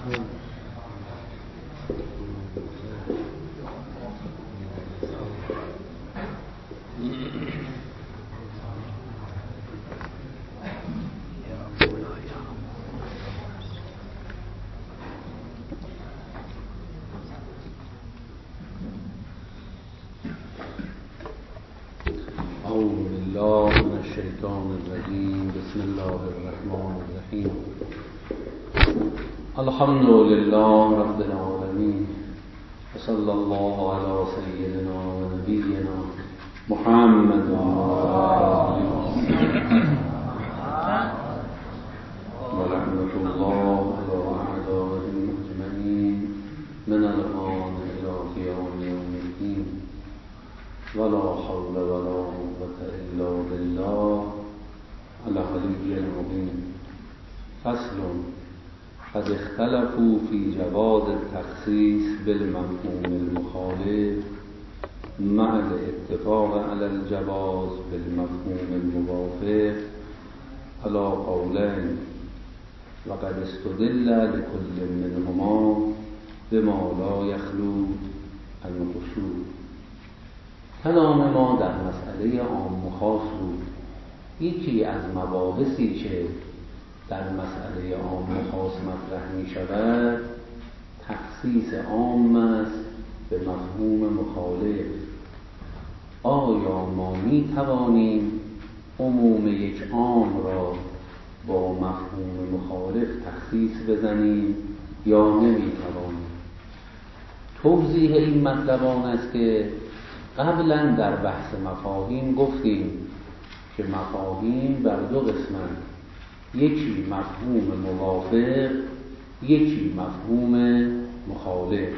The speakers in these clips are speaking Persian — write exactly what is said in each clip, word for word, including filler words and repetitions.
الحمد لله رب العالمين وصلى الله على سيدنا ونبينا محمد ورحمة الله على أعدائهم أجمعين من الآن إلى قيام يوم الدين ولا حول ولا قوة إلا بالله العلي العظيم. فصل: قد اختلفوا في جواز التخصيص بالمفهوم المخالف مع الاتفاق على الجواز بالمفهوم الموافق على قولين، وقد استدل لكل منهما بما لا يخلو عن قصور. کلام ما در مسئله عام و خاص بود. یکی از مباحثی که در مسئله عام و خاص مطرح می شود تخصیص عام است به مفهوم مخالف. آیا ما می توانیم عموم یک عام را با مفهوم مخالف تخصیص بزنیم یا نمی توانیم؟ توضیح این مطلب آن است که قبلا در بحث مفاهیم گفتیم که مفاهیم بر دو قسمند، یکی مفهوم موافق، یکی مفهوم مخالف.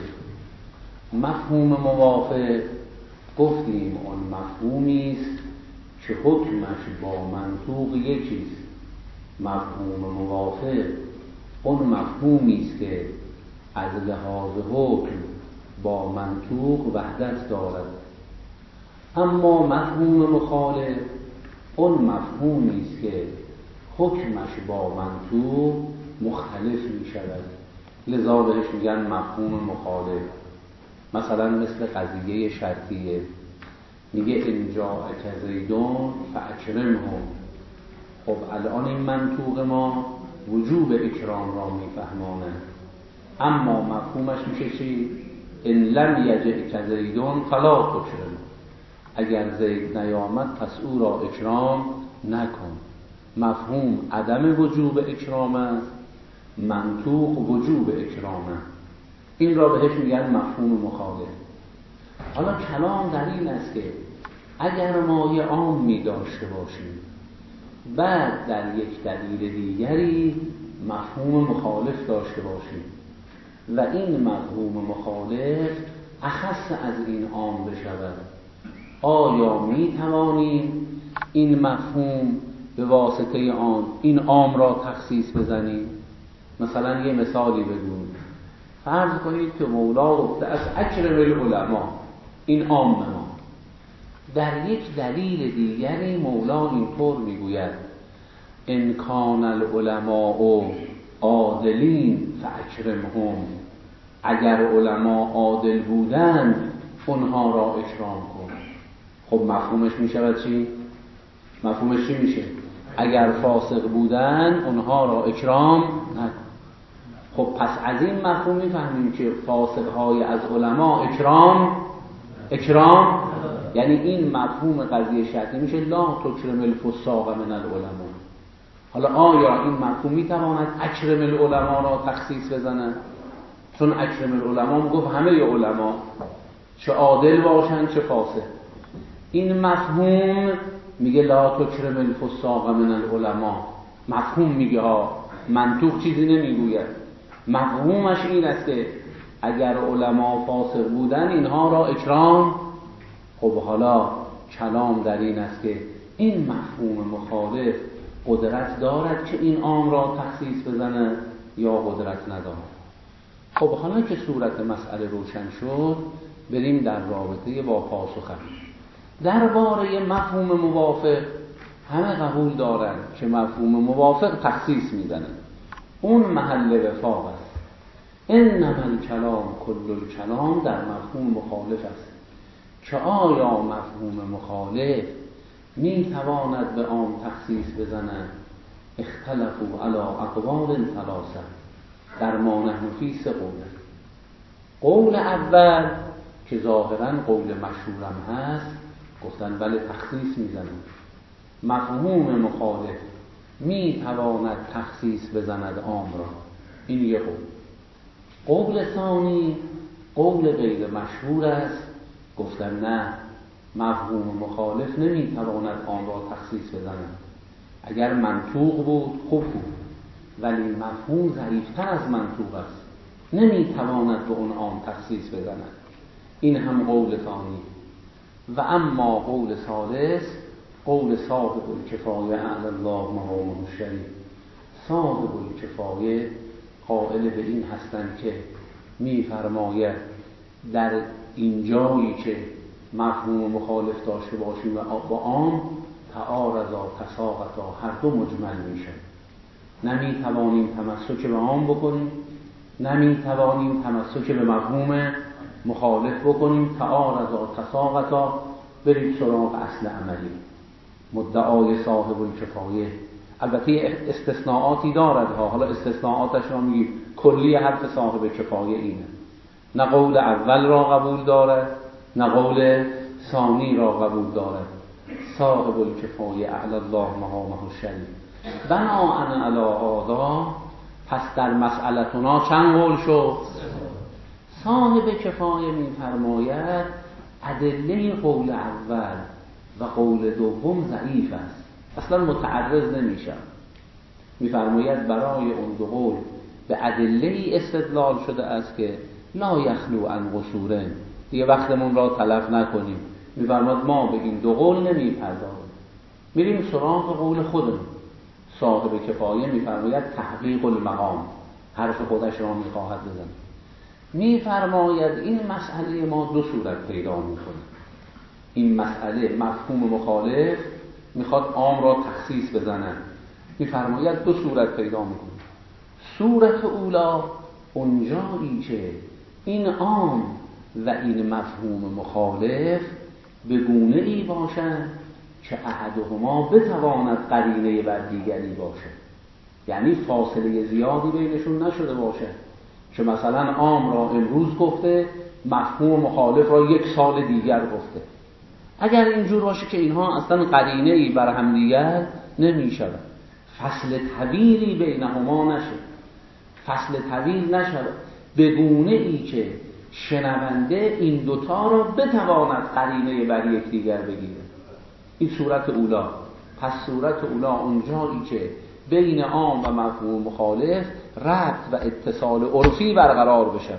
مفهوم موافق گفتیم آن مفهومی است که حکمش با منطوق یکیست. مفهوم موافق آن مفهومی است که از لحاظ حکم با منطوق وحدت دارد. اما مفهوم مخالف آن مفهومی است که حکمش با منطوق مختلف می شود، لذا بهش میگن مفهوم مخالف. مثلا مثل قضیه شرطیه، میگه ان جاءک زیدون فاکرمه. خب الان این منطوق ما وجوب اکرام را میفهمانه، اما مفهومش میشه چی؟ ان لم یجئک زیدون فلا تکرمه. اگر زید نیامد پس او را اکرام نکن. مفهوم عدم وجوب اکرام است، منطوق وجوب اکرام است. این را بهش میگن مفهوم مخالف. حالا کلام در این است که اگر ما یه عامی داشته باشیم بعد در یک دلیل دیگری مفهوم مخالف داشته باشیم و این مفهوم مخالف اخص از این عام بشود، آیا می توانیم این مفهوم به واسطه آن این عام را تخصیص بزنیم؟ مثلا یه مثالی بگویم. فرض کنید که مولا گفته از اکرم العلماء، این عام ما. در یک دلیل دیگری مولا اینطور میگوید ان کان العلماء عادلین فاکرمهم. اگر علما عادل بودند اونها را اکرام کن. خب مفهومش میشود چی؟ مفهومش چی میشه؟ اگر فاسق بودن اونها را اکرام نکن. خب پس از این مفهوم میفهمیم که فاسقهای از علما اکرام اکرام یعنی این مفهوم قضیه شرطی میشه لا تکرم الفساق من العلماء. حالا آیا این مفهوم میتواند اکرم العلماء را تخصیص بزنه؟ چون اکرم العلماء میگفت همه علما چه عادل باشن چه فاسق. این مفهوم میگه لا تکرم الفساق من العلماء. مفهوم میگه ها، منطوق چیزی نمیگوید. مفهومش این است که اگر علما فاسق بودن اینها را اکرام. خب حالا کلام در این است که این مفهوم مخالف قدرت دارد که این عام را تخصیص بزنه یا قدرت ندارد. خب حالا که صورت مسئله روشن شد، بریم در رابطه با پاسخ. درباره مفهوم موافق همه قبول دارن که مفهوم موافق تخصیص میزنه، اون محل وفاق است. انما الکلام کل الکلام در مفهوم مخالف است که آیا مفهوم مخالف می تواند به عام تخصیص بزند؟ اختلفوا علی اقوال ثلاثه، در ما نحن فی سه قوله. قول اول که ظاهرا قول مشهورم هست، گفتن بله تخصیص میزند. مفهوم مخالف می تواند تخصیص بزند عام را، این یه قول. قول ثانی قول غیر مشهور است، گفتن نه، مفهوم مخالف نمی تواند عام را تخصیص بزند. اگر منطوق بود خوب بود، ولی مفهوم ضعیفتر از منطوق است، نمی تواند به اون عام تخصیص بزند. این هم قول ثانی. و اما قول ثالث قول صاحب الکفایه اعلی الله مقامه الشریف. صاحب الکفایه قائل به این هستند که می فرماید در این جایی که مفهوم مخالف داشته باشیم و با عام تعارضا تساقطا، هر دو مجمل میشه. نمی توانیم تمسک به عام بکنیم، نمی توانیم تمسک به مفهوم مخالف بکنیم. تعارضا تساقطا، برید سراغ اصل عملی. مدعای صاحب الکفایه البته استثناءاتی دارد ها، حالا استثناءاتش را میگیم. کلی حرف صاحب کفایه اینه، نه قول اول را قبول دارد نه قول ثانی را قبول دارد. صاحب الکفایه اعلی الله مقامه الشریف. بناء علی هذا، پس در مسئلتنا چند قول شد؟ صاحب کفایه میفرماید ادله قول اول و قول دوم ضعیف است، اصلا متعرض نمیشه. میفرماید برای اون دو قول به ادله استدلال شده است که لا یخلو عن قصور. دیگه وقتمون را تلف نکنیم. میفرماید ما به این دو قول نمیپردازیم، میریم سراغ قول خودمون. صاحب کفایه میفرماید تحقیق المقام، حرف خودش را میخواهد بزنه. میفرماید این مسئله ما دو صورت پیدا میکنه. این مسئله مفهوم مخالف میخواد عام را تخصیص بزنه. میفرماید دو صورت پیدا میکنه. صورت اولا اونجایی که این عام و این مفهوم مخالف به گونه ای باشد که احدهما بتواند قرینه بر دیگری باشه، یعنی فاصله زیادی بینشون نشده باشه که مثلا عام را امروز گفته، مفهوم مخالف را یک سال دیگر گفته. اگر اینجور باشه که اینها اصلا قرینه ای بر هم دیگر نمیشود، فصل طویلی بینهما نشه، فصل طویل نشود، به گونه ای که شنونده این دوتا را بتواند قرینه بر یک دیگر بگیره. این صورت اولا. پس صورت اولا اونجایی که بین عام و مفهوم مخالف ربط و اتصال عرفی برقرار بشه.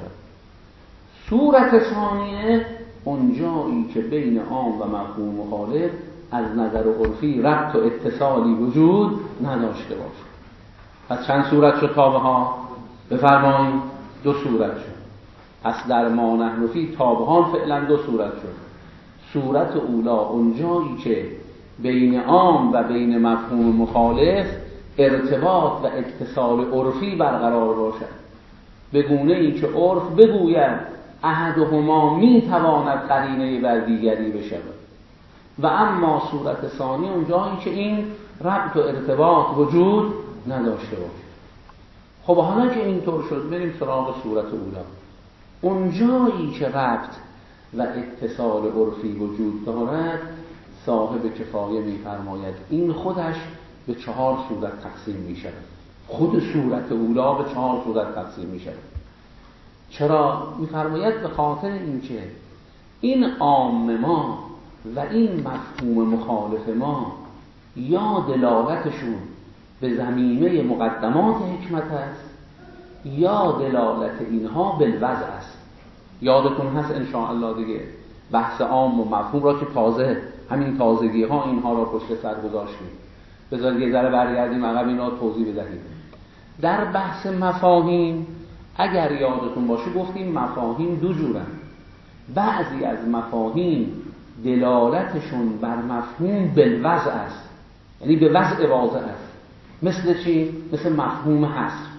صورت ثانیه اونجایی که بین عام و مفهوم مخالف از نظر عرفی ربط و اتصالی وجود نداشته باشه. پس چند صورت شد تابه ها؟ بفرمایید دو صورت شد. پس در ما نحن فی تابهان فعلا دو صورت شد. صورت اولا اونجایی که بین عام و بین مفهوم مخالف ارتباط و اتصال عرفی برقرار باشد، به گونه ای که عرف بگوید احدهما میتواند قرینه بر دیگری بشود. و اما صورت ثانی اونجایی که این ربط و ارتباط وجود نداشته باشه. خب حالا که اینطور شد بریم سراغ صورت اولا. اونجایی که ربط و اتصال عرفی وجود دارد، صاحب کفایه میفرماید این خودش به چهار صورت تقسیم می شود. خود صورت اولا به چهار صورت تقسیم می شود. چرا؟ میفرماید به خاطر اینکه این عام ما و این مفهوم مخالف ما یا دلالتشون به ضمیمه مقدمات حکمت است یا دلالت اینها بالوضع است. یادتون هست انشاءالله دیگه بحث عام و مفهوم را که تازه همین تازگی ها اینها را پشت سر گذاشتیم. بذارید یه ذره برگردیم عقب اینا توضیح بدهیم. در بحث مفاهیم اگر یادتون باشه گفتیم مفاهیم دو جورن. بعضی از مفاهیم دلالتشون بر مفهوم بالوضع است، یعنی به وضع واضح است. مثل چی؟ مثل مفهوم حصر.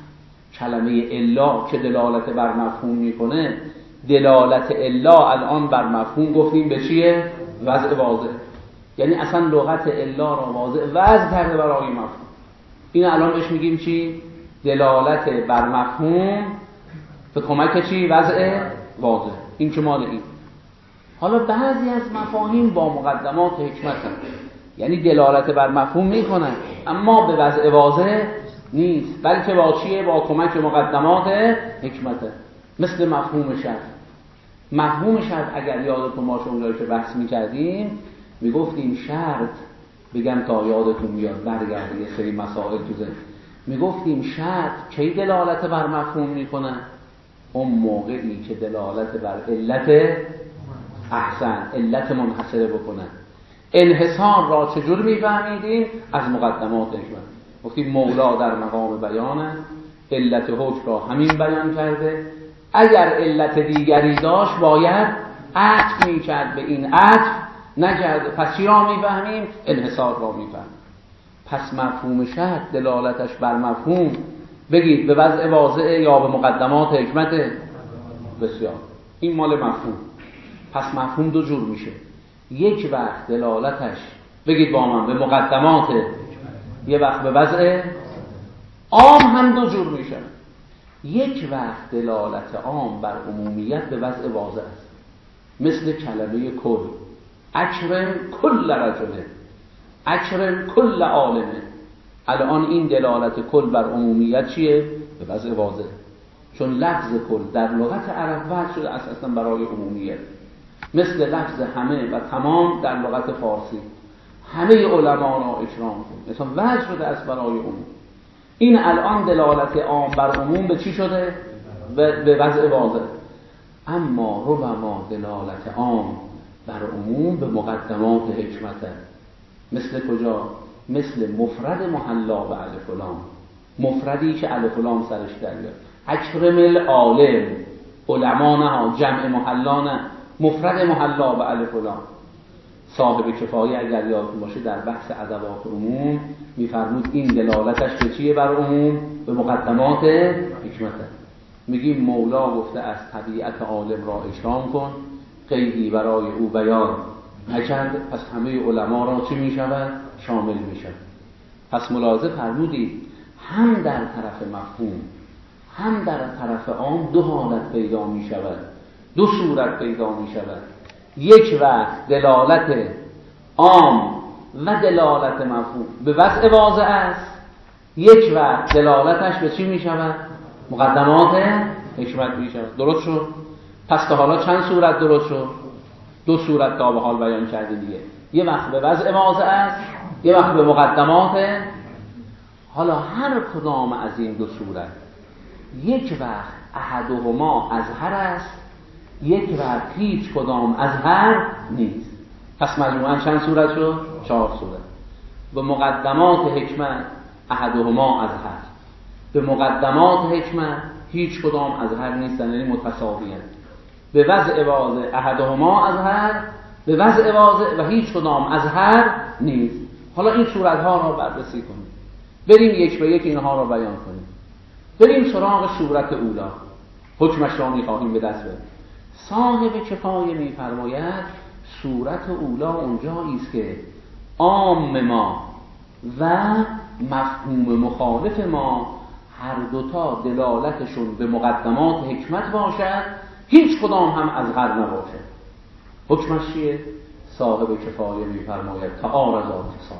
کلمه الا که دلالت بر مفهوم میکنه، دلالت الا الان بر مفهوم گفتیم به چیه؟ وضع واضح. یعنی اصلا لغت الا را واضح وضع کرده برای مفهوم. این الان بهش میگیم چی؟ دلالت بر مفهوم به کمک چی؟ وضع واضح. این که مال این. حالا بعضی از مفاهیم با مقدمات حکمت هم. یعنی دلالت بر مفهوم میکنن اما به وضع واضح نیست، بلکه با چیه؟ با کمک مقدمات حکمت. مثل مفهوم شرط. مفهوم شرط اگر یادتون باشه اونجایی که بحث میکردیم میگفتیم شرط، بگم تا یادتون بیاد برگرده یه سری مسائل تو ذهن، میگفتیم شرط کی دلالت بر مفهوم میکنه؟ اون موقعی که دلالت بر علت احسن علت منحصره بکنه. انحصار را چجور میفهمیدیم؟ از مقدمات حکمت. گفتیم مولا در مقام بیانه، علت حکم را همین بیان کرده، اگر علت دیگری داشت باید عطف میکرد به این، عطف نکرده، پس چی را میفهمیم؟ انحصار را میفهمیم. پس مفهوم شرط دلالتش بر مفهوم بگید به وضع واضح یا به مقدمات حکمت؟ بسیار. این مال مفهوم. پس مفهوم دو جور میشه. یک وقت دلالتش بگید با من به مقدمات، یه وقت به وضع عام هم دو جور میشه. یک وقت دلالت عام بر عمومیت به وضع واضح است، مثل کلمه کل، اکرم کل رجله، اکرم کل عالمه. الان این دلالت کل بر عمومیت چیه؟ به وضع واضح. چون لفظ کل در لغت عرب وضع شده اساسا برای عمومیت، مثل لفظ همه و تمام در لغت فارسی. همه علما را اکرام کن، مثلا وضع شده از برای عموم. این الان دلالت عام بر عموم به چی شده؟ به وضع واضح. اما ربما دلالت عام بر عموم به مقدمات حکمت. مثل کجا؟ مثل مفرد محلا به الف و لام، مفردی که الف و لام سرش در بیاد. اکرم العالم، علما نه، جمع محلا نه، مفرد محلا به الف و لام. صاحب کفایه اگر یادتون باشه در بحث ادوات عموم میفرمود این دلالتش به چیه بر عموم؟ به مقدمات حکمت. میگیم مولا گفته از طبیعت عالم را اکرام کن، قیدی برای او بیان نکرد، پس همه علما را چی میشود؟ شامل میشود. پس ملاحظه فرمودید هم در طرف مفهوم هم در طرف عام دو حالت پیدا میشود، دو صورت پیدا میشود. یک وقت دلالت عام و دلالت مفهوم به وضع واضح است، یک وقت دلالتش به چی میشود؟ مقدمات حکمت میشود. درست شد؟ پس تا حالا چند صورت درست شد؟ دو صورت تا به حال بیان کردیم دیگه. یه وقت به وضع واضح است، یه وقت به مقدمات. حالا هر کدام از این دو صورت یک وقت احدهما اظهر است، یک وقت هیچ کدام اظهر نیست. پس مجموعاً چند صورت شد؟ چهار صورت. به مقدمات حکمت احدهما اظهر، به مقدمات حکمت هیچ کدام اظهر نیستن، یعنی متساویان. به وضع واضح احدهما اظهر، به وضع واضح و هیچ کدام اظهر نیست. حالا این صورت‌ها را بررسی کنیم، بریم یک به یک اینها را بیان کنیم. بریم سراغ صورت اولا، حکمش را می‌خواهیم به دست بریم. صاحب کفایه می‌فرماید صورت اولا اونجایی است که عام ما و مفهوم مخالف ما هر دوتا دلالتشون به مقدمات حکمت باشد، هیچ کدام هم اظهر نباشد. حکمش چیه؟ صاحب کفایه می‌فرماید تعارضات صاحب.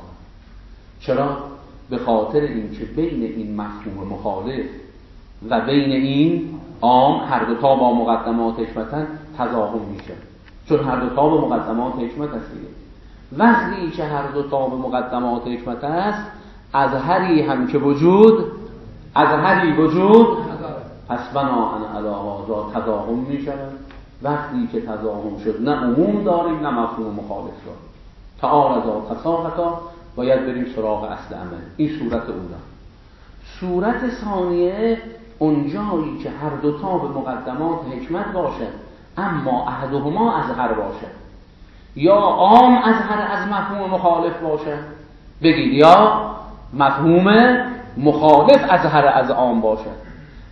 چرا؟ به خاطر اینکه بین این مفهوم مخالف و بین این عام هر دوتا با مقدمات حکمتن تضاهم میشه، چون هر دوتا به مقدمات حکمت هست. وقتی که هر دوتا به مقدمات حکمت هست، اظهری هم که وجود اظهری وجود پس بناهن علی هذا تضاهم میشه. وقتی که تضاهم شد نه عموم داریم نه مفهوم مخالف داریم. تعارضا تساقطا، باید بریم سراغ اصل عمل. این صورت اولا. صورت ثانیه اونجایی که هر دوتا به مقدمات حکمت باشد اما احدهما اظهر باشد، یا عام اظهر از مفهوم مخالف باشد، بگید یا مفهوم مخالف اظهر از عام باشد.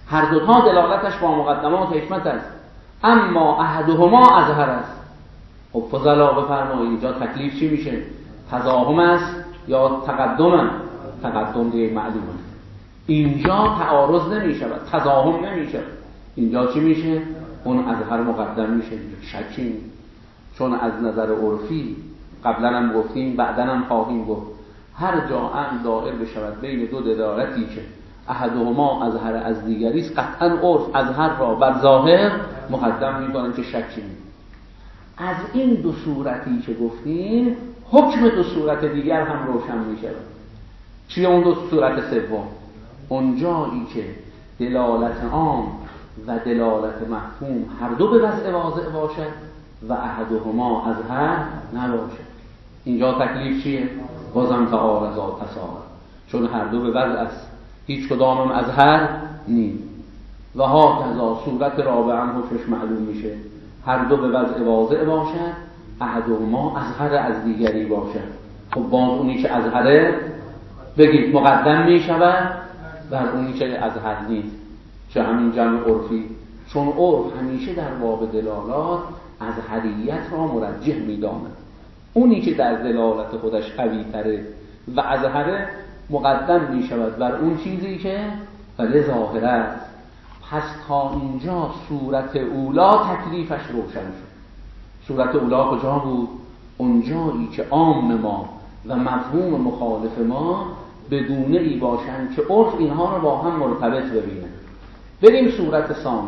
هر دوتا دلالتش با مقدمات حکمت است، اما احدهما اظهر است. خب فضلا بفرمایید اینجا تکلیف چی میشه؟ تزاحم است یا تقدم؟ تقدم دیگه معلومه. اینجا تعارض نمیشود، تزاحم نمیشود. اینجا چی میشه؟ اون اظهر مقدم میشه. شکی، چون از نظر عرفی قبلا هم گفتیم بعدا هم خواهیم گفت، هر جا هم دائر بشود بین دو دلالتی که احدهما اظهر از دیگری است، قطعا عرف اظهر را بر ظاهر مقدم میکنن که شکی نیست. از این دو صورتی که گفتیم حکم دو صورت دیگر هم روشن میشه. چیه اون دو صورت سوم؟ اون جایی که دلالت عام و دلالت مفهوم هر دو به وضع واضح باشد و احدهما اظهر نباشد. اینجا تکلیف چیه؟ بازم تعارضات تساهل، چون هر دو به وضع است، هیچ کدام اظهر نیست. و ها کذا صورت رابعه هم حکمش معلوم میشه، هر دو به وضع واضح باشد، احدهما اظهر از دیگری باشد. خب باز اونی که اظهره بگید مقدم میشود بر اونی که اظهر نیست، چه همین جمع عرفی، چون عرف همیشه در باب دلالات اظهریت را مرجح میداند. اونی که در دلالت خودش قوی تره و اظهره مقدم میشود بر اون چیزی که ولی ظاهر است. پس تا اینجا صورت اولا تکلیفش روشن شد. صورت اولا کجا بود؟ اونجایی که عام ما و مفهوم مخالف ما بدونه ای باشند که عرف اینها رو با هم مرتبط ببینه. بریم صورت ثانی.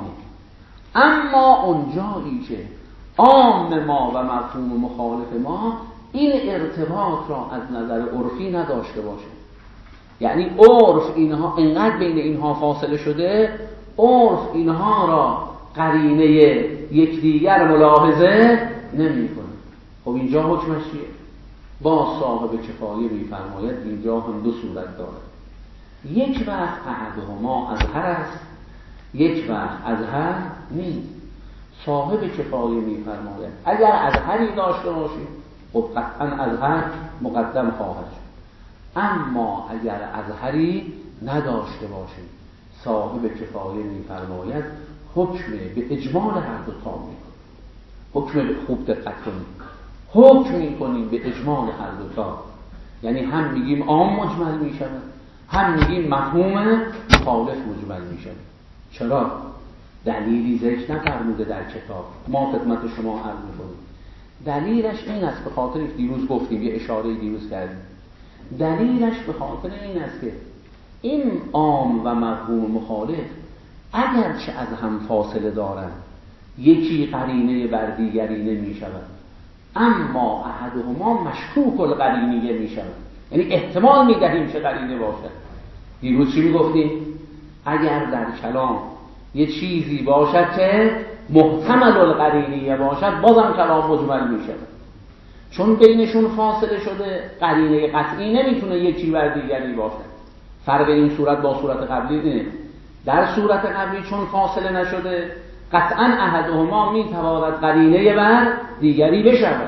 اما اونجایی که عام ما و مفهوم مخالف ما این ارتباط را از نظر عرفی نداشته باشه، یعنی عرف اینها اینقدر بین اینها فاصله شده، عرف اینها را قرینه یکدیگر ملاحظه نمی‌کنه. خب اینجا حکمش چیه؟ با صاحب کفایه می‌فرماید اینجا هم دو صورت دارد. یک وقت احدهما اظهر است، یک وقت اظهر نیست. صاحب کفایه می‌فرماید اگر اظهری داشته باشید خب قطعاً اظهر مقدم خواهد شد، اما اگر اظهری نداشته باشید صاحب کفایه می‌فرماید حکم به اجمال هر دو تا می‌کنید. حکم به خوب دقت کنید، حکم می‌کنیم به اجمال هر دو تا، یعنی هم میگیم عام مجمل می‌شود، هم میگیم مفهوم مخالف مجمل می‌شود. چرا؟ دلیلی ذکر نفرموده در کتاب، ما خدمت شما عرض می‌کنیم. دلیلش این است، به خاطر دیروز گفتیم، یه اشاره دیروز کردیم، دلیلش به خاطر این است که این عام و مفهوم مخالف اگرچه از هم فاصله دارند، یکی قرینه بر دیگری نمی شود، اما احدهما مشکوک القرینیه می شود، یعنی احتمال می دهیم چه قرینه باشد. دیروز چی می گفتیم؟ اگر در کلام یه چیزی باشد که محتمل القرینیه باشد بازم کلام مجمل می شود، چون بینشون فاصله شده قرینه قطعی نمیتونه یکی بر دیگری باشد. فرق این صورت با صورت قبلی اینه، در صورت قبلی چون فاصله نشده قطعا احدهما میتواند قرینه بر دیگری بشود،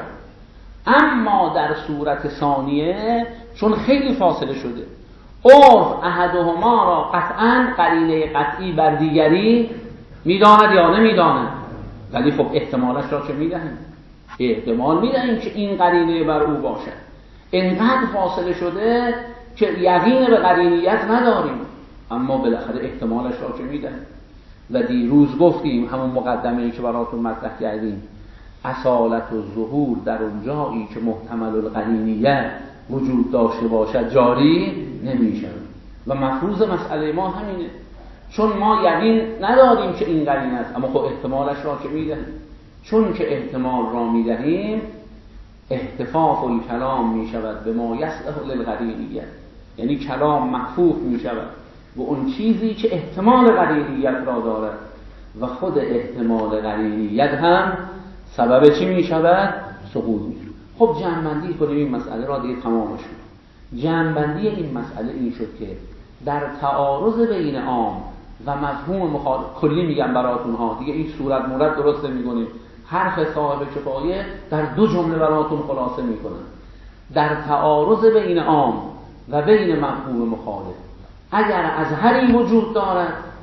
اما در صورت ثانیه چون خیلی فاصله شده عرف احدهما را قطعا قرینه قطعی بر دیگری میداند یا نمیداند، ولی خب احتمالش را چه میدهیم؟ احتمال میدهیم که این قرینه بر او باشد. اینقدر فاصله شده که یقین به قرینیت نداریم، اما بالاخره احتمالش را چه میدهیم. و دیروز گفتیم همون مقدمه‌ای که براتون مطرح کردیم، اصالت و ظهور در اون جایی که محتمل القرینیه وجود داشته باشد جاری نمیشود. و مفروض مسئله ما همینه، چون ما یقین نداریم که این قرینه است، اما خب احتمالش را که میدهیم. چون که احتمال را میدهیم احتفاف الکلام میشود به ما یصلح للقرینیه، یعنی کلام مکفوف میشود و اون چیزی که احتمال قرینیت را دارد و خود احتمال قرینیت هم سبب چی میشود؟ سقوط میشود. خب جمع‌بندی کنیم این مسئله را دیگه تمام شد. جمع‌بندی این مسئله این شد که در تعارض بین عام و مفهوم مخالف، کلی میگم براتون ها دیگه این صورت مورد درست نمی‌کنیم، حرف صاحب کفایه در دو جمله براتون خلاصه میکنم. در تعارض بین عام و بین مفهوم مخالف اگر اظهری وجود دارد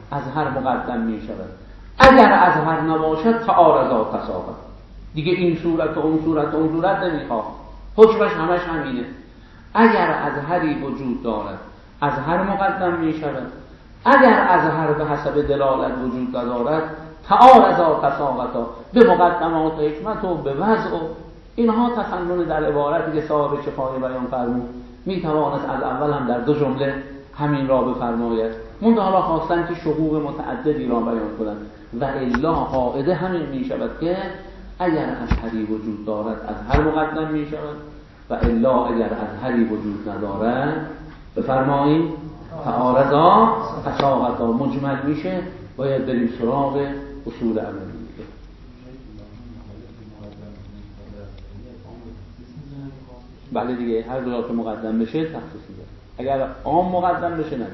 از هر مقدم می شود. اگر از هر نباشد تعارضا تساقط، دیگه این صورت و اون صورت و اون صورت نمیخواد، حکمش همش همینه. اگر از هری وجود دارد از هر مقدم می شود، اگر از هر به حسب دلالت وجود ندارد تعارضا تساقطا، به مقدمات حکمت و به وضع و اینها تفنن در عبارتی که صاحب شفای بیان فرمود می توانست از اول هم در دو جمله همین را بفرماید، منتها حالا خواستن که شقوق متعددی را بیان کنند و الا قاعده همین می شود که اگر از هری وجود دارد از هر مقدم می شود و الا اگر از هری وجود ندارد بفرمایید تعارضا تساقطا مجمل میشه. باید بریم سراغ اصول عملی دیگه. بله دیگه، هر جا که مقدم بشه تخصیصی داره، اگر عام مقدم بشه نه.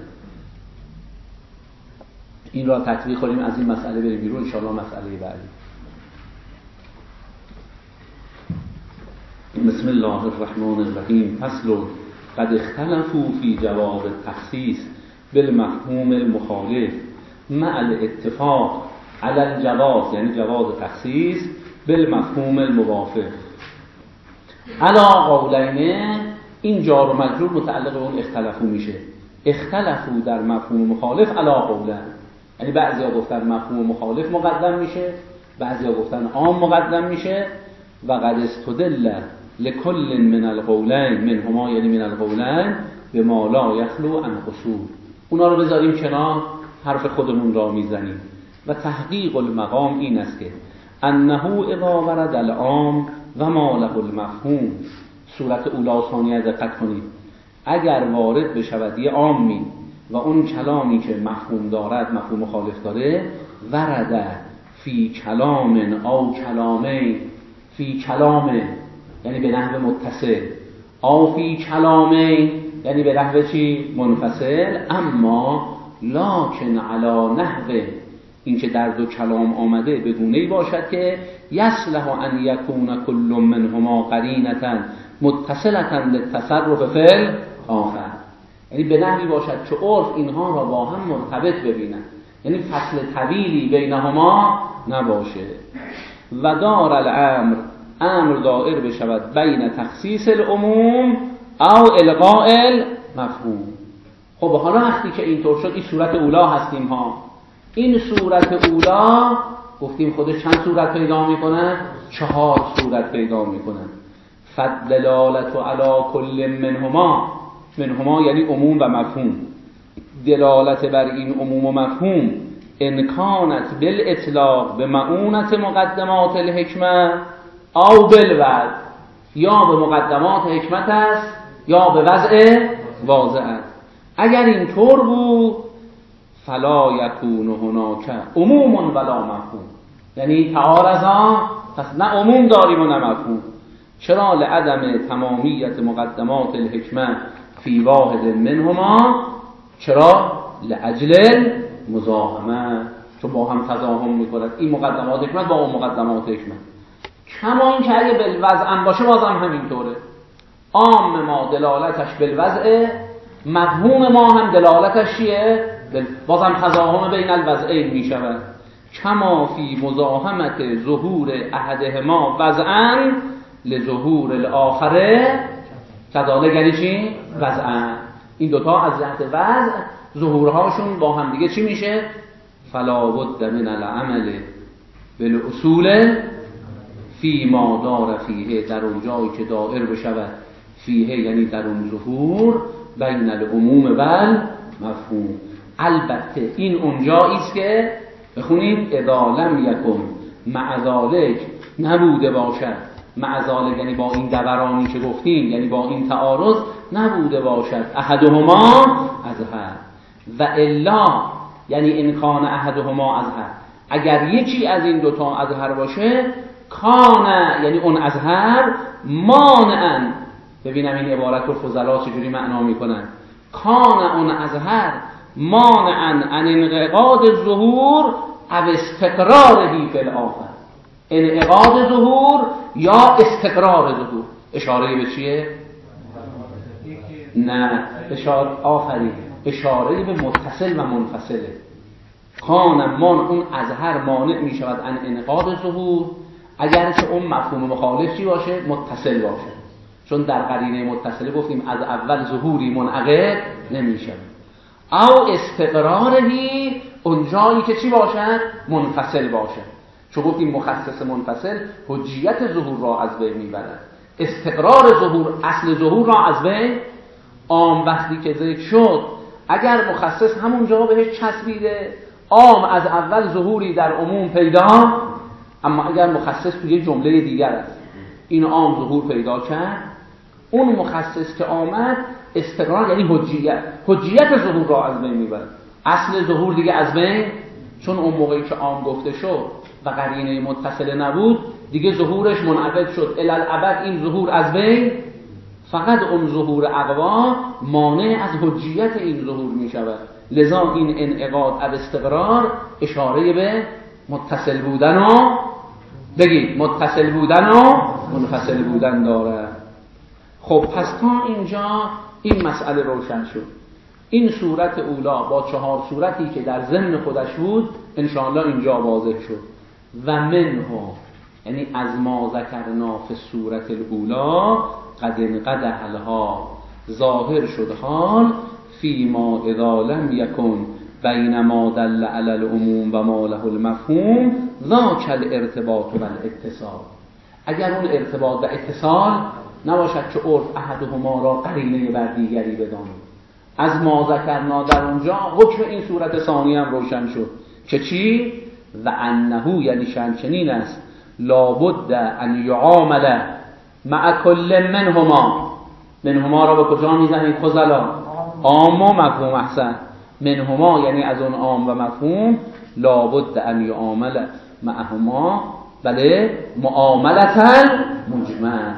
این را تطبیق کنیم، از این مسئله بریم بیرون، ان شاء الله مسئله بعدی. بسم الله الرحمن الرحیم. فصل قد اختلفوا فی جواز التخصیص بالمفهوم المخالف مع الاتفاق على الجواز، یعنی جواز تخصیص بالمفهوم الموافق. علا قولین، این جار و مجرور متعلق اون اختلفوا میشه. اختلفوا در مفهوم مخالف علا قولین، یعنی بعضیا گفتن مفهوم مخالف مقدم میشه، بعضیا گفتن عام مقدم میشه. و قد استدل لكل من القولین منهما، یعنی من القولین بما لا یخلو عن اصول. اونا رو بذاریم کنار، حرف خودمون را میزنیم. و تحقیق المقام این است که انه اذا ورد العام و ما له المفهوم، صورت اولا و ثانیه دقت کنید، اگر وارد بشود یه عامی و اون کلامی که مفهوم دارد مفهوم مخالف داره، ورد فی کلام او کلامین، فی کلام یعنی به نحو متصل، او فی کلامین یعنی به نحو چی؟ منفصل. اما لکن علی نحو، این که در دو کلام آمده به گونه‌ای باشد که یصلح ان یکون کل منهما قرینة متصلة للتصرف فی الاخر، یعنی به نحوی باشد که عرف اینها را با هم مرتبط ببیند، یعنی فصل طویلی بینهما نباشه. و دار الامر، امر دائر بشود بین تخصیص العموم او الغاء المفهوم. خب حالا وقتی که اینطور شد، این صورت اولا هستیم ها. این صورت اولا گفتیم خودش چند صورت پیدا میکنن؟ چهار صورت پیدا میکنن. فدلالت علی کل منهما، منهما یعنی عموم و مفهوم، دلالت بر این عموم و مفهوم ان کانت بالاطلاق به معونت مقدمات الحکمه او بالوضع، یا به مقدمات حکمت است یا به وضع واضع است. اگر اینطور بود فلا یکون هناک عموم ولا مفهوم، یعنی تعارضا، پس نه عموم داریم و نه مفهوم. چرا؟ لعدم تمامیت مقدمات الحکمه فی واحد منهما، چرا؟ لعجل مزاحمه، چون با هم تزاحم میکند این مقدمات حکمت با اون مقدمات حکمت. کما این که اگه بالوضع هم باشه بازم همینطوره، عام ما دلالتش بالوضع، مفهوم ما هم دلالتش چیه؟ بازم تزاحم بین الوضعین میشود. کما فی مزاحمت ظهور احدهما وضعا لظهور الاخر کذالک، یعنی چی؟ وضعا. این دوتا از جهت وضع ظهورهاشون با هم دیگه چی میشه؟ فلا بد من العمل بالاصول فی ما دار فیه، در اون جایی که دائر بشود فیه یعنی در اون ظهور، بین العموم و مفهوم. البته این اونجایی است که بخونید اذا لم یکن مع ذلک، نبوده باشد مع ذلک یعنی با این دورانی که گفتیم، یعنی با این تعارض نبوده باشد احدهما اظهر، و الا یعنی ان کان احدهما اظهر، اگر یکی از این دوتا اظهر باشه، کان یعنی اون اظهر مانعا. ببینم این عبارت رو فضلا چجوری معنا میکنن. کان اون اظهر مانعا ان انعقاد ظهور او استقراره فی الاخر، انعقاد ظهور یا استقرار ظهور. اشاره به چیه؟ نه اشاره آخری، اشاره به متصل و منفصله. خانمان اون اظهر مانع می شود ان انعقاد ظهور اگرچه اون مفهوم مخالف چی باشه؟ متصل باشه. چون در قرینه متصله گفتیم از اول ظهوری منعقد نمی شود. او استقرارهی اون جایی که چی باشد؟ منفصل باشد. چون گفتیم مخصص منفصل حجیت ظهور را از بین میبرد. استقرار ظهور اصل ظهور را از بین عام وقتی که ذکر شد اگر مخصص همون جا بهش چسبیده عام از اول ظهوری در عموم پیدا، اما اگر مخصص توی جمله دیگر است این عام ظهور پیدا کرد، اون مخصص که آمد استقرار یعنی حجیت حجیت ظهور را از بین میبرد. اصل ظهور دیگه از بین، چون اون موقعی که عام گفته شد و قرینه متصله نبود دیگه ظهورش منعقد شد الالعبد، این ظهور از بین، فقط اون ظهور اقوا مانع از حجیت این ظهور می شود. لذا این انعقاد اب استقرار اشاره به متصل بودن و بگید متصل بودن و منفصل بودن داره. خب پس تا اینجا این مسئله روشن شد. این صورت اولا با چهار صورتی که در ضمن خودش بود انشاءالله اینجا واضح شد. و منه یعنی از ما ذکرنا فی صورت الاولا قد انقدح الها ظاهر شد حال فی ما اذا لم یکن بین ما دل علی العموم و ما له المفهوم ذاک الارتباط و الاتصال. اگر اون ارتباط و اتصال نباشد که عرف احدهما را قرینه بر دیگری بداند. از ما ذکرنا در اونجا حکم این صورت ثانی هم روشن شد که چی؟ و انه یعنی شنچنین است لابد ان یعامل مع کل منهما. منهما را به کجا میزنید خزلا؟ عام و مفهوم. احسن. منهما یعنی از اون عام و مفهوم لابد ان یعامل معهما، بله معاملة المجمع.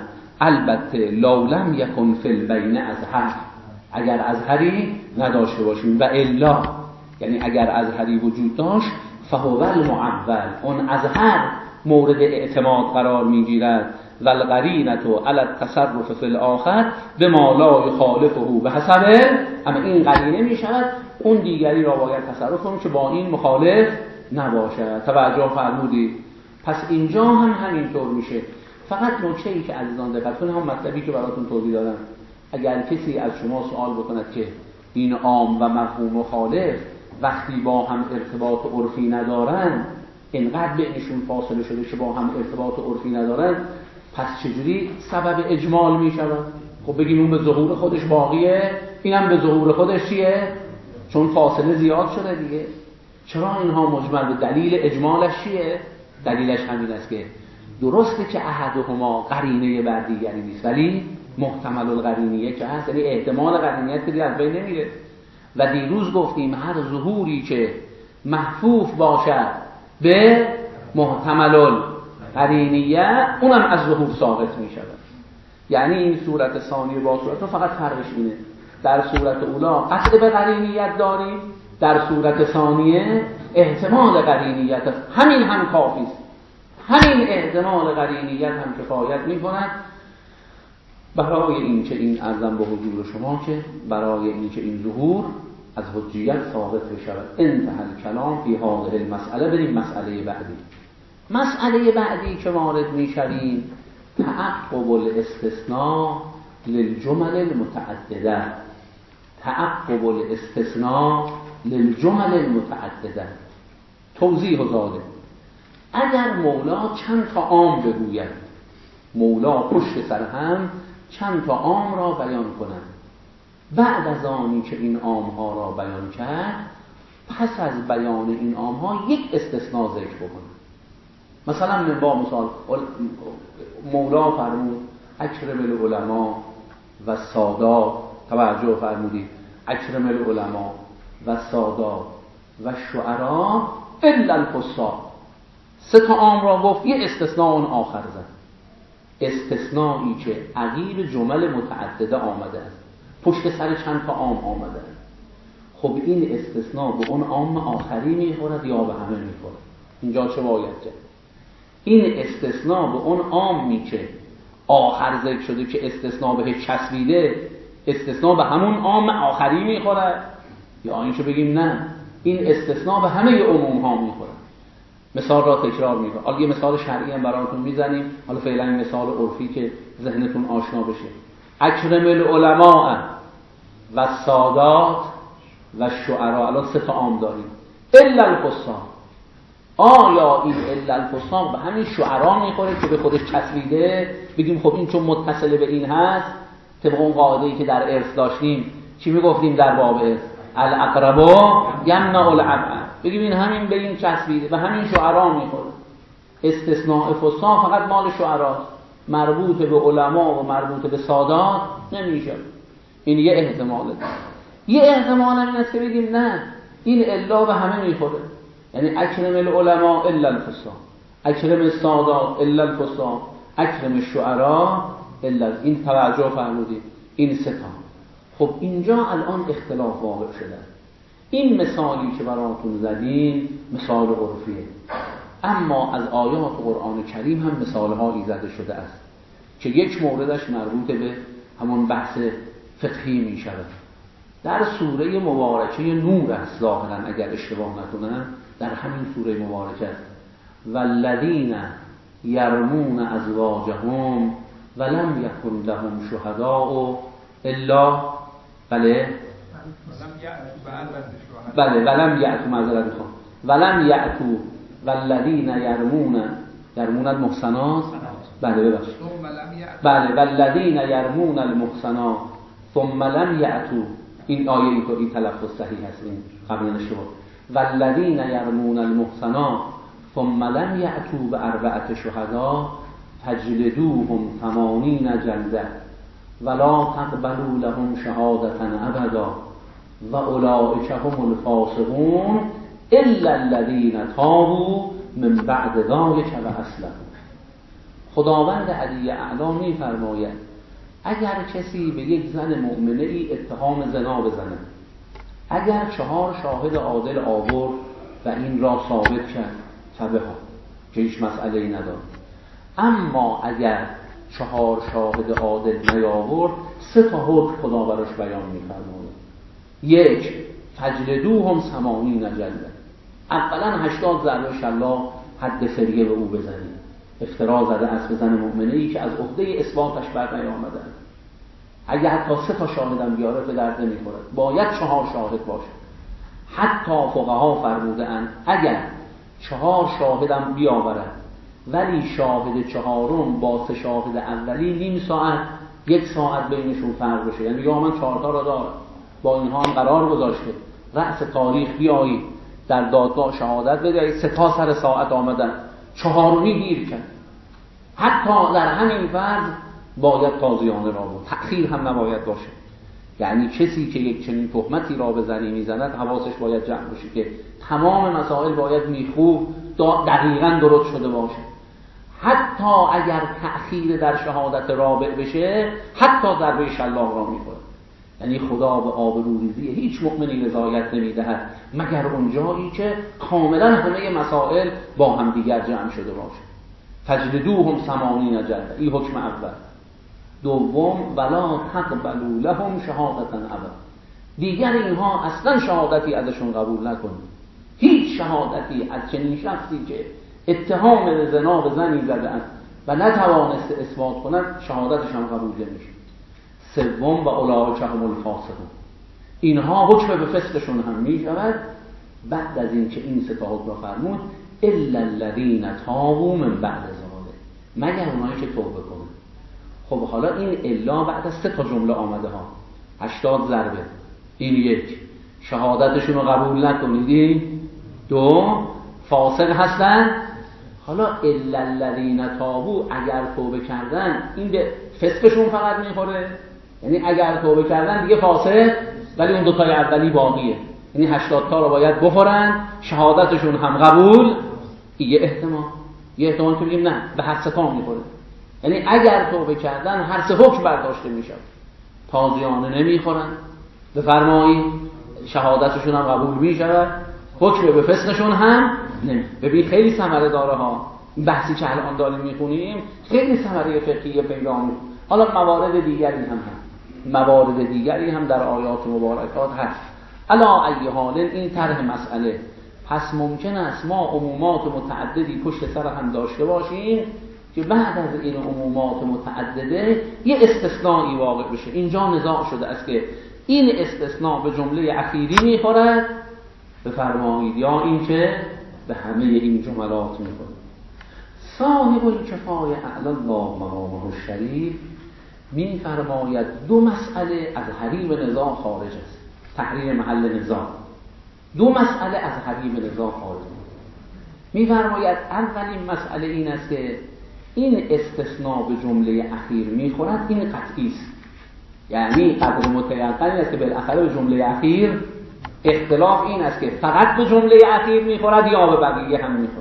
البته لو لم یکن فی البین ازهر، اگر ازهری نداشته باشیم، و الا یعنی اگر ازهری وجود داشت فهو المعول، اون ازهر مورد اعتماد قرار میگیرد و القرینة علی التصرف فی الاخر بما لا یخالفه بحسب، اما این قرینه میشود اون دیگری را باید تصرف کنیم که با این مخالف نباشد. توجه فرمودید؟ پس اینجا هم همینطور میشه. فقط نکته‌ای که عزیزان دقت کنید، هم مطلبی که براتون توضیح دادم، اگر کسی از شما سوال بکند که این عام و مفهوم مخالف وقتی با هم ارتباط عرفی ندارن، اینقدر بینشون فاصله شده که با هم ارتباط عرفی ندارن، پس چجوری سبب اجمال می شود؟ خب بگیم اون به ظهور خودش باقیه، اینم به ظهور خودش چیه؟ چون فاصله زیاد شده دیگه. چرا اینها مجمل؟ به دلیل اجمالش چیه؟ دلیلش همین است که درسته که احدهما قرینه بر دیگری نیست، ولی محتمل القرینیه که هست، یعنی احتمال قرینیت که دیگه از بین نمیره. و دیروز گفتیم هر ظهوری که محفوف باشد به محتمل القرینیه اونم از ظهور ساقط می شود. یعنی این صورت ثانیه با صورت فقط فرقش اینه، در صورت اولا قطع به قرینیت داریم، در صورت ثانیه احتمال قرینیت است. همین هم کافی است، همین احتمال قرینیت هم کفایت می کند برای این که این عرضم به حضور شما که برای این که این ظهور از حجیت ثابت بشود. انتهى الکلام فی هذه المسئله. بریم مسئله بعدی. مسئله بعدی که وارد میشویم تعقب الاستثناء للجمل المتعدده. تعقب الاستثناء للجمل المتعدده. توضیح و زاده. اگر مولا چند تا عام بگوید، مولا پشت سر هم چند تا عام را بیان کند، بعد از آنی که این عام ها را بیان کرد، پس از بیان این عام ها یک استثناء ذکر بکند. مثلا من با مثال مولا فرمود اکرم العلماء و سادات، توجه فرمودید، اکرم العلماء و سادات و شعراء الا الفصاح. سه تا عام را گفت، یه استثناء اون آخر زد، استثنایی که عقیب جمل متعدده آمده است، پشت سر چند تا عام آمده است. خب این استثناء به اون عام آخری میخورد یا به همه میخورد؟ اینجا چه باید کرد؟ این استثناء به اون عامی که آخر ذکر شده که استثناء بهش چسبیده، استثناء به همون عام آخری میخورد، یا اینکه بگیم نه این استثناء به همه عموم ها میخوره. مثال را تکرار میکنم. حالا یه مثال شرعی هم براتون میزنیم، حالا فعلا این مثال عرفی که ذهنتون آشنا بشه. اکرم العلماء و سادات و شعرا، الان سه تا عام داریم. الا الفساق، آیا این الا الفساق به همین شعرا میخوره که به خودش چسبیده؟ بگیم خب این چون متصل به این هست، طبق اون قاعده‌ای که در ارث داشتیم چی میگفتیم در باب ارث؟ الاقرب یمنع الابعد، بگیم این همین به این چسبیده، به همین شعرا میخوره. استثناء فساق فقط مال شعراست، مربوط به علما و مربوط به سادات نمیشه. این یه احتماله. یه احتمال هم این است که بگیم نه، این الا به همه میخوره، یعنی اکرم العلماء الا الفساق، اکرم السادات الا الفساق، اکرم الشعراء الا. این توجه فرمودید، این سه تا. خب اینجا الان اختلاف واقع شده. این مثالی که براتون زدیم مثال عرفیه، اما از آیات قرآن کریم هم مثالهایی زده شده است که یک موردش مربوط به همون بحث فقهی می شود. در سوره مبارکه نور است ظاهرا، اگر اشتباه نکنم در همین سوره مبارکه است. والذین یرمون ازواجهم ولم یکن لهم شهداء الا بله بله ولم یأتوا معذرت میخوام ولم یأتوا والذین یرمون یرمون المحصنات بله ببخشید بله والذین یرمون المحصنات ثم لم یأتوا، این آیه این این تلفظ صحیح هست، این قبل نشود. والذین یرمون المحصنات ثم لم یأتوا بأربعة شهداء فاجلدوهم ثمانین جلده ولا تقبلوا لهم شهادة ابدا و اولئک هم الفاسقون الا الذین تابوا من بعد ذلک و اصلحوا. خداوند علی اعلی می‌فرماید اگر کسی به یک زن مؤمنه ای اتهام زنا بزند، اگر چهار شاهد عادل آورد و این را ثابت کرد فبها، که هیچ مسئله‌ای نداره. اما اگر چهار شاهد عادل نیاورد، سه تا حکم خدا براش بیان می‌فرماید. یک، فجلدوهم ثمانین جلده، اولا هشتاد ضربه شلاق حد فریه به او بزنید. افترا زده است به زن مؤمنه ای که از عهده اثباتش بر نیامده. اگر حتی سه تا شاهدم بیاره به درد نمیخورد، باید چهار شاهد باشه. حتی فقها فرموده اند اگر چهار شاهدم بیاورد ولی شاهد چهارم با سه شاهد اولی نیم ساعت یک ساعت بینشون فرق بشه، یعنی یا من چهار تا را دارم با اینها هم قرار گذاشته رأس تاریخ بیایید در دادگاه شهادت بدهید، سه تا سر ساعت آمدن چهارمی گیر کرد، حتی در همین فرض باید قاضیانه را بود، تأخیر هم نباید باشه. یعنی کسی که یک چنین تهمتی را به زنی میزند حواسش باید جمع باشه که تمام مسائل باید میخوب دقیقاً درست شده باشه. حتی اگر تأخیر در شهادت رابع بشه، حتی ضربه شلاق را میخوره. یعنی خدا به آبروریزی هیچ مؤمنی رضایت نمیدهد مگر اونجایی که کاملا همه مسائل با هم دیگر جمع شده باشه. فجلدوهم ثمانین جلده، این حکم اول. دوم، ولا تقبلوا لهم شهادة ابدا، دیگر اینها اصلا شهادتی ازشون قبول نکنید. هیچ شهادتی از چنین شخصی که اتهام به زنا به زنی زده است و نتوانست اثبات کند شهادتش هم قبول نمیشه. سوم، و اولئک هم الفاسقون، اینها حکم به فسقشون هم میشود بعد از این که این سه تا حکم را فرمود. الا الذین تابوا من بعد ذلک، مگر اونایی که توبه کنند. خب حالا این الا بعد از سه تا جمله آمده ها، هشتاد ضربه، این یک، شهادتشون رو قبول نکنید، دو، فاسق هستن. حالا الا الذین تابوا، اگر توبه کردن، این به فسقشون فقط میخوره، یعنی اگر توبه کردن دیگه فاسق، ولی اون دوتای اولی باقیه، یعنی هشتاد تا رو باید بخورن، شهادتشون هم قبول. یه احتمال یه احتمال که بگیم نه به هر سه تا میخوره، یعنی اگر توبه کردن هر سه حکم برداشته میشه، تازیانه نمیخورن، بفرمایید شهادتشون هم قبول میشه، حکم به فسقشون هم نمی. ببین خیلی ثمره داره ها، بحثی که الان داریم میخونیم خیلی ثمره فقهی پیدا میکنه. حالا موارد دیگری هم هست، موارد دیگری هم در آیات مبارکات هست، علا ای حال این طرح مسئله، پس ممکن است ما عمومات متعددی پشت سر هم داشته باشیم که بعد از این عمومات متعدده یه استثنایی واقع بشه. اینجا نزاع شده است که این استثناء به جمله اخیری میخورد بفرمایید یا این که به همه این جملات میخورد. صاحب الکفایه اعلی الله مقامه الشریف میفرماید دو مسئله از حریم نزاع خارج است، تحریم محل نزاع. دو مسئله از حریم نزاع خارج است. میفرماید اولین مسئله این است که این استثناء به جمله اخیر میخورد، این قطعی است، یعنی قدر متیقن است که بالاخره به جمله اخیر اختلاف این است که فقط به جمله اخیر میخورد یا به بقیه هم میخورد.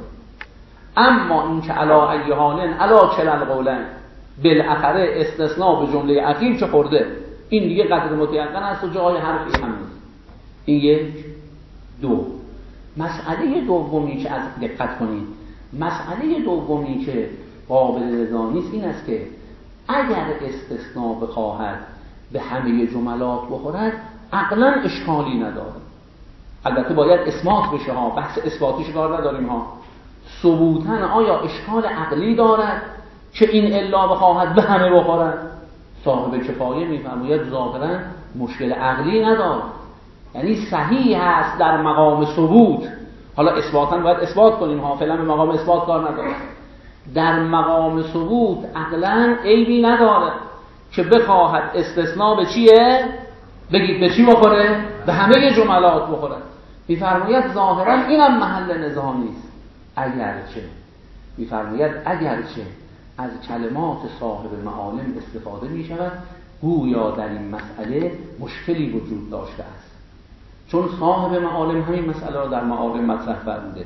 اما این که علا ای حالن علا کل القولن بالاخره استثناء به جمله اخیر چه خورده، این دیگه قدر متیقن است و جای حرفی هم نیست. این یک. دو، مسئله دومی که از دقت کنید، مسئله دومی که قابل رضا نیست این است که اگر استثناء بخواهد به همه جملات بخورد عقلا اشکالی نداره. البته باید اثبات بشه ها، بحث اثباتیش کار نداریم ها. ثبوتن آیا اشکال عقلی دارد که این الا بخواهد به همه بخورد؟ صاحب کفایه میفرماید ظاهرا مشکل عقلی نداره، یعنی صحیح هست در مقام ثبوت. حالا اثباتن باید اثبات کنیم ها، فعلا به مقام اثبات کار نداره. در مقام ثبوت عقلا عیبی نداره که بخواهد استثناء به چیه؟ بگید به چی بخوره؟ به همه جملات بخوره. میفرماید ظاهرا اینم محل نزاع نیست، اگرچه میفرماید اگرچه از کلمات صاحب معالم استفاده می شود، گویا در این مسئله مشکلی وجود داشته است، چون صاحب معالم همین مسئله را در معالم مطرح فرموده.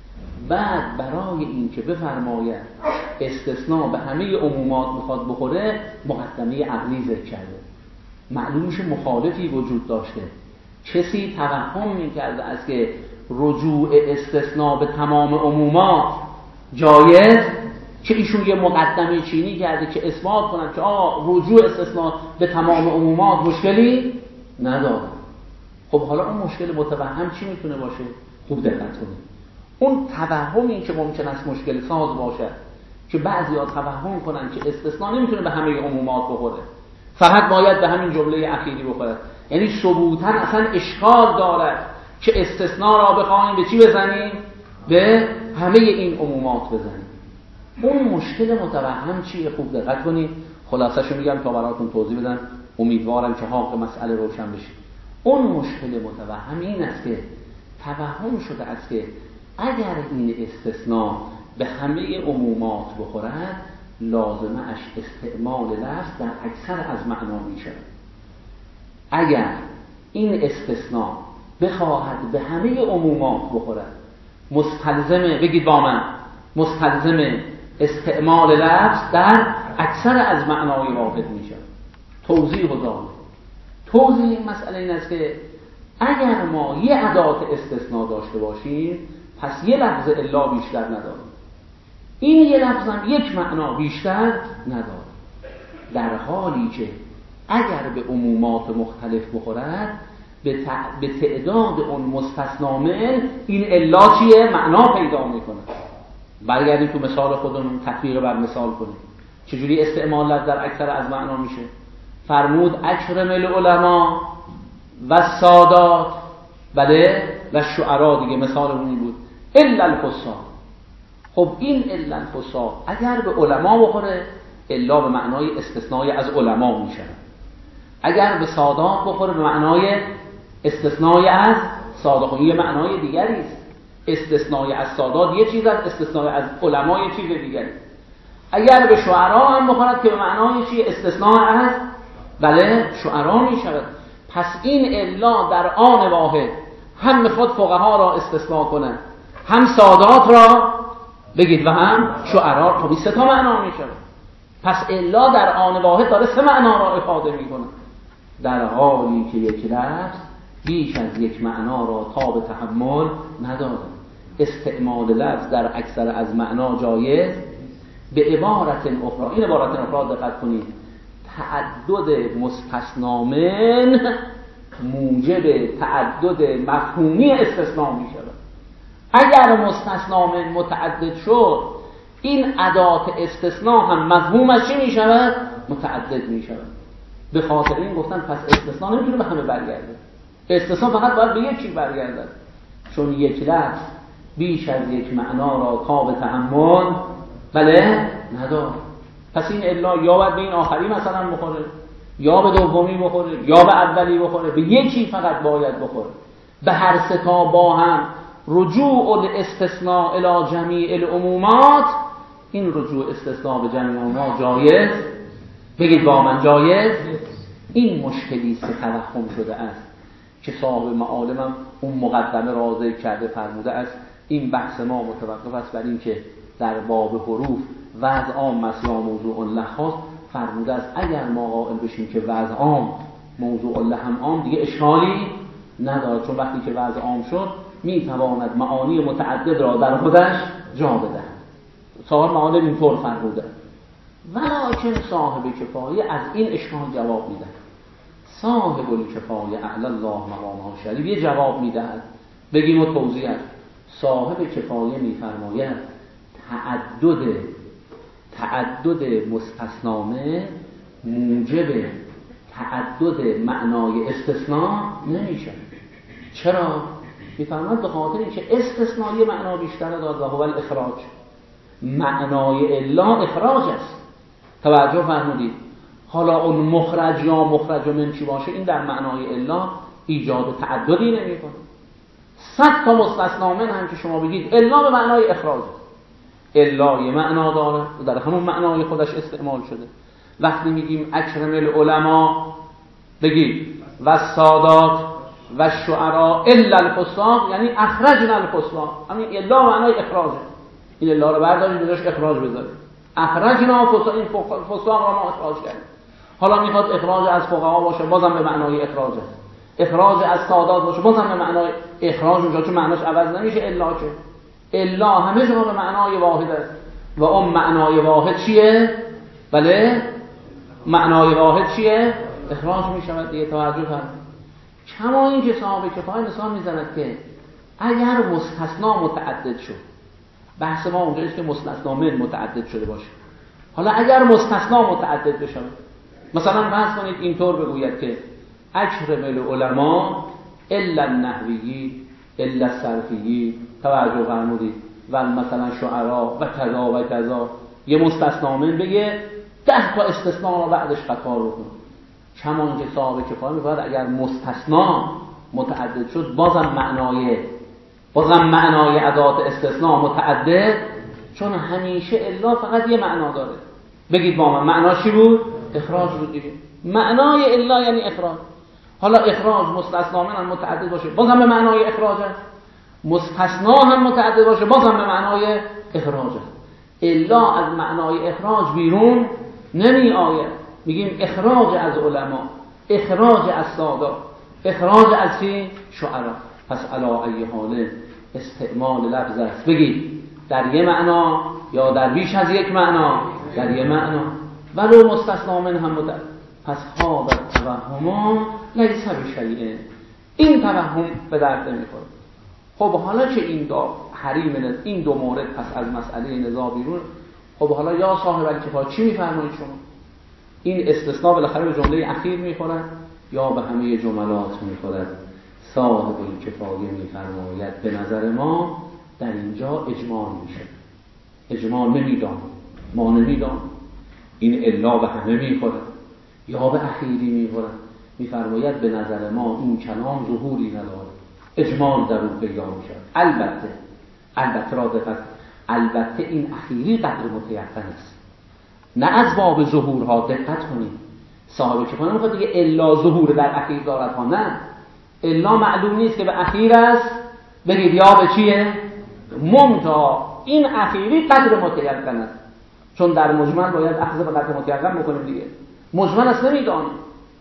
بعد برای این که بفرماید استثناء به همه عمومات میخواد بخوره، مقدمه عقلی ذکر کرده. معلومش مخالفی وجود داشته. کسی توهم میکرده است که رجوع استثناء به تمام عمومات جایز، که ایشون یه مقدمه چینی کرده که اثبات کنند که آه رجوع استثناء به تمام عمومات مشکلی نداره. خب حالا اون مشکل متوهم چی میتونه باشه؟ خوب دقت کنید. اون توهمی که ممکن است مشکل ساز باشه که بعضی‌ها توهم کنن که استثناء نمیتونه به همه عمومات بخوره، فقط باید به همین جمله اخیری بخوره، یعنی ثبوتاً اصلا اشکال دارد که استثناء را بخوایم به چی بزنیم؟ به همه این عمومات بزنیم. اون مشکل متوهم چیه؟ خوب دقت کنید. خلاصه‌شو میگم تا براتون توضیح بدم، امیدوارم که حق مسئله روشن بشه. اون مشکل متوهم این است که توهم شده است که اگر این استثناء به همه عمومات بخورد، لازمه اش استعمال لفظ در اکثر از معنا می شود. اگر این استثناء بخواهد به همه عمومات بخورد، مستلزمه، بگید با من، مستلزمه استعمال لفظ در اکثر از معنای واحد می شود. توضیح و ضابط. توضیح این مسئله این است که اگر ما یه ادات استثناء داشته باشیم، پس یه لفظ الا بیشتر نداره. این یه لفظ هم یک معنا بیشتر نداره، در حالی که اگر به عمومات مختلف بخورد، به, تع... به تعداد اون مستثنامه این الا چیه؟ معنا پیدا میکنه. برگردیم تو مثال خودمون، تطبیق بر مثال کنیم. چجوری استعمال لفظ در اکثر از معنا میشه؟ فرمود اکرم العلماء و سادات، بله، و شعرا، دیگه مثال اون بود، الا الفصاح. خب این الا الفصاح اگر به علما بخوره، الا به معنای استثنای از علما میشه. اگر به سادات بخوره، به معنای استثنای از سادات. خب یه معنای دیگری است. استثنای از سادات یه چیز است، استثنای از علما یه چیز دیگری. اگر به شعرا هم بخورد که به معنای چیه؟ استثنای از، بله، شعرا میشود. پس این الا در آن واحد هم میخواد فقها را استثناء کنه، هم سادات را بگید و هم شعرا. خب این سه تا معنا میشه. پس الا در آن واحد داره سه معنا را افاده میکنه، در حالی که یک لفظ بیش از یک معنا را تاب تحمل نداره. استعمال لفظ در اکثر از معنا جایز. به عبارت اخرى، این عبارت اخرى دقت کنید، تعدد مستثنا من موجب تعدد مفهومی استثناء می شود. اگر مستثنا من متعدد شد، این ادات استثناء هم مفهومش چی می شود؟ متعدد می شود. به خاطر این گفتن پس استثناء نمیتونه به همه برگرده. استثناء فقط باید به یک چیز برگردد، چون یک لفظ بیش از یک معنا را تاب تأمل بله نداره. پس این الا یا باید به این آخری مثلا بخوره، یا به دومی بخوره، یا به اولی بخوره، به یکی فقط باید بخوره. به هر سه تا با هم رجوع الاستثناء الی جمیع العمومات، این رجوع استثناء به جمیع العمومات جایز؟ بگید با من جایز؟ این مشکلی است که توهم شده است که صاحب معالمم اون مقدمه را ذکر کرده فرموده است این بحث ما متوقف است بر این که در باب حروف وضع عام است یا موضوع له خاص. فرموده است اگر ما قائل بشیم که وضع عام موضوع له هم عام، دیگه اشکالی نداره، چون وقتی که وضع عام شد میتواند معانی متعدد را در خودش جا بدهد. صاحب معالم اینطور فرموده. ولکن صاحب کفایه از این اشکال جواب میده. صاحب الکفایه اعلی الله مقامه شریف یه جواب میدهد. بگیم و توضیح. صاحب کفایه میفرماید تعدد تعدد مستثنامه موجب تعدد معنای استثناء نمیشه. چرا؟ میفرماید به خاطر اینکه استثناء یه معنا بیشتر داد و هو الاخراج. معنای الا اخراج است. توجه فرمودید. حالا اون مخرج یا مخرج من چی باشه، این در معنای الا ایجاد تعددی نمیکنه. صد تا مستثنا من هم که شما بگید الا به معنای اخراج، الا یه معنا داره در همون معنای خودش استعمال شده. وقتی میگیم اکرم العلماء بگید و سادات و شعراء الا الفصاق، یعنی اخرجنا الفصاق، همین الا معنای اخراجه. این الا رو بردارید بذارش اخراج بذارید. اخرجنا فصاق، این فصاق را ما اخراج کردیم. حالا میخواد اخراج از فقها باشه، بازم به معنای اخراجه. اخراج از سادات باشه، بازم به معنای اخراج اونجا، چون معناش عوض نمیشه الا که الا همه جا به معنای واحد است. و اون معنای واحد چیه؟ بله معنای واحد چیه؟ اخراج میشود دیگه. توجه فرمایید. کما این که صاحب کفایه مثال میزند که اگر مستثنا متعدد شد، بحث ما اونجا است که مستثنا من متعدد شده باشه. حالا اگر مستثنا متعدد بشه، مثلا فرض کنید اینطور بگوید که اکرم العلماء الا النحویی الا الصرفیی، توجه فرمودید، و مثلا شعرا و کذا و کذا، یه مستثنا من بگه ده تا استثناء رو بعدش قطار بکنه. کما اینکه صاحب کفایه میگه اگر مستثنا متعدد شد، بازم معنای بازم معنای ادات استثناء متعدد، چون همیشه الا فقط یه معنا داره. بگید با من معناش چی بود؟ اخراج بود دیگه. معنای الا یعنی اخراج. حالا اخراج مستثنا من متعدد باشه، بازم به معنای اخراج است. مستثنا هم متعدد باشه، بازم به معنای اخراج است. الا از معنای اخراج بیرون نمی آید. میگیم اخراج از علما، اخراج از سادات، اخراج از چی؟ شعرا. پس علا ای حال استعمال لفظ است. بگید در یه معنا یا در بیش از یک معنا، در یه معنا ولو مستثنا من هم متعدد. پس ها و توهما لیس بشیء، این توهم به درد نمیخوره. خب حالا که این دو حریم این دو مورد پس از مسئله نزاع بیرون، خب حالا یا صاحب الکفایه چی میفرمایید شما؟ این استثناء بالاخره به جمله اخیر میخورد یا به همه جملات میخورد؟ صاحب الکفایه میفرماید به نظر ما در اینجا اجمال میشه. اجمال نمیدان، ما نمیدان، این الا به همه میخورد یا به اخیری میخورد. میفرماید به نظر ما این کلام ظهوری نداره، اجمال در اون پیدا میشه. البته البته را دقت، البته این اخیری قدر متیقن است، نه از باب ظهورها. دقت کنید، صاحب کفایه نمیخواد دیگه الا ظهور در اخیر دارد ها، نه، الا معلوم نیست که به اخیر است. بگید یا به چیه؟ ممتا این اخیری قدر متیقن است، چون در مجمل باید اخذ به قدر متیقن بکنیم دیگه. مجمل است نمیدانیم،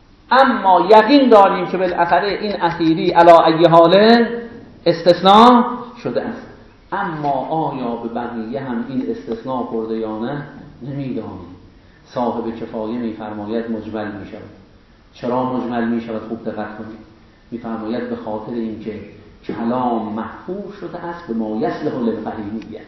اما یقین داریم که بالاخره این اخیری علا ای حال استثناء شده است. اما آیا به بقیه هم این استثناء خورده یا نه نمیدانیم. صاحب کفایه میفرماید مجمل میشود. چرا مجمل میشود؟ خوب دقت کنید. میفرماید به خاطر اینکه کلام محفوظ شده است به ما یصلح للقرینیه.